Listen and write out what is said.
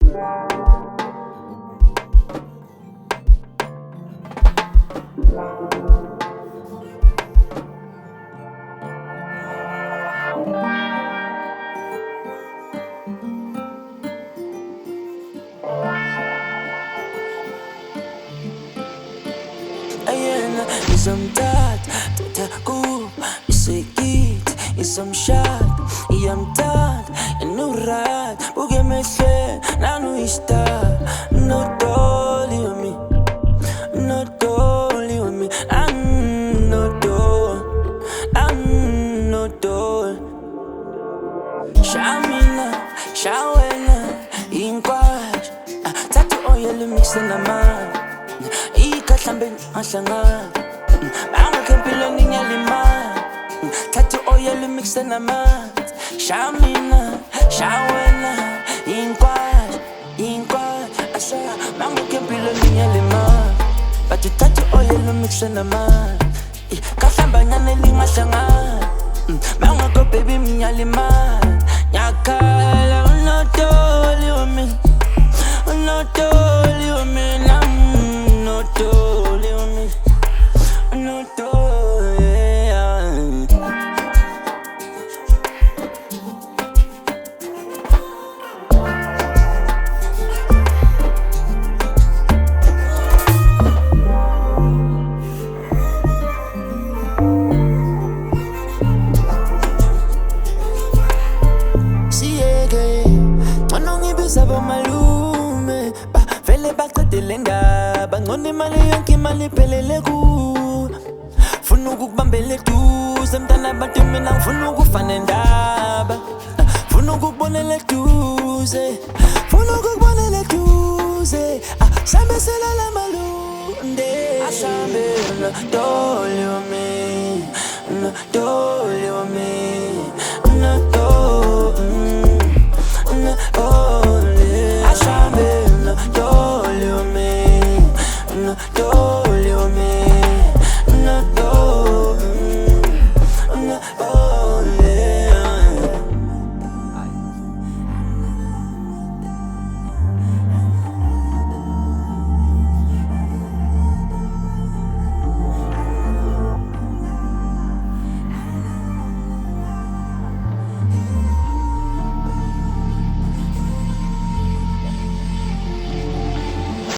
Ayena izomthatha thatha kuba isekiti izomshada iyamthanda enurad buke emehlweni nanuyistar no dolly with me no dolly with me no dolly no dolly shamina shawena inkwashi thatha oil mixe namanzi ikahlambeni ahlangana bangakho empilweni ngiyalimala thatha oil mixe namanzi shamina shawena inkwashi asha bangakho empilweni ngiyalimala but thatha oil mixe namanzi ikahlamba nyane lingahlangana bangakho baby ngiyalimala nyakhala unodoli wami unodoli wami unodoli wami unodoli Sabo malume ba vele baqedele ndaba ngone imali yonke imali iphelele ku funa ukukubambela eduze mntana abantu mina ngifuna ukufana endaba funa ukukubonela eduze funa ukukubonela eduze sambesela la malunde asambe no dolly with me no dolly with me